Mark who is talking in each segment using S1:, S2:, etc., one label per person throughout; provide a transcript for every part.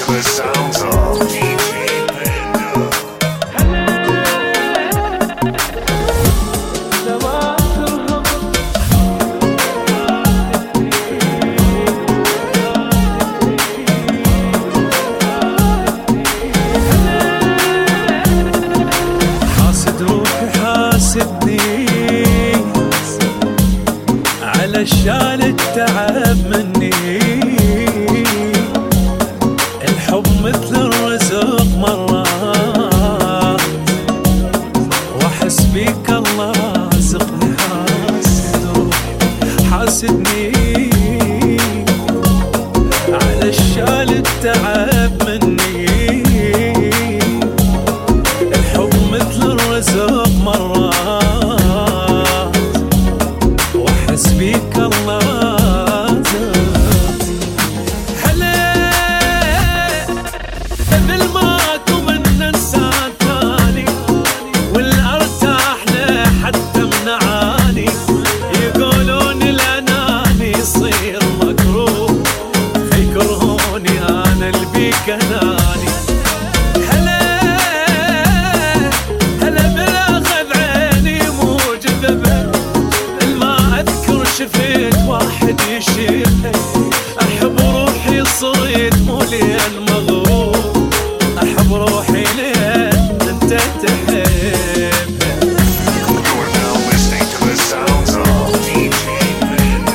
S1: the sounds of DJ Panda.
S2: حاسد روحي حاسدني على الشال التعب مني. الحب مثل الرزق مرات واحس بيك الله رزقني. حاسد روحي حاسدني على الشال التعب مني. الحب مثل الرزق مرات واحس بيك الله. كناني هلا بالاخذ عيني مو جذبه. الما اذكر شفت واحد يشبه. احب روحي صرت مو لين مغرور. احب روحي لين انت تحبه.
S1: You're now listening to the sounds of DJ Panda.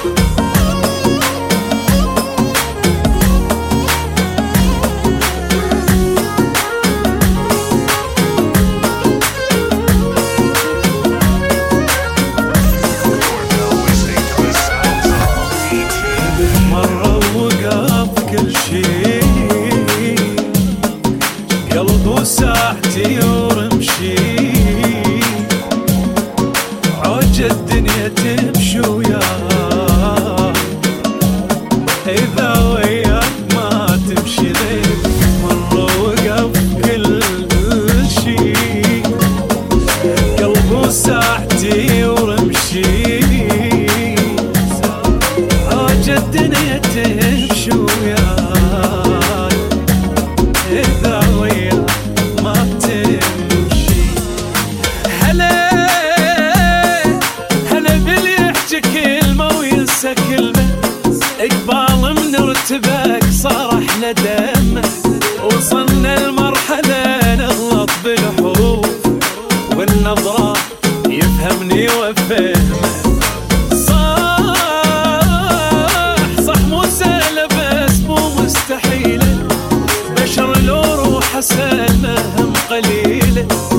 S2: قلبه ساعتي ورمشي عوج الدنيا تمشي وياه. إذا وياك ما تمشي ليك مرة وقف كل شي. قلبه ساعتي ورمشي عوج الدنيا تمشي وياه. إذا وياك ما تمشي. هلا باللي يحكي كلمة وينسى كلمة. إقبال من ارتباك صار احلى دمه. وصلنا المرحلة نغلط بالحروف والنظرة يفهمني وافهمه. صح مو سهلة بس مو مستحيلة. بشر لو روح سلمهم قليلة.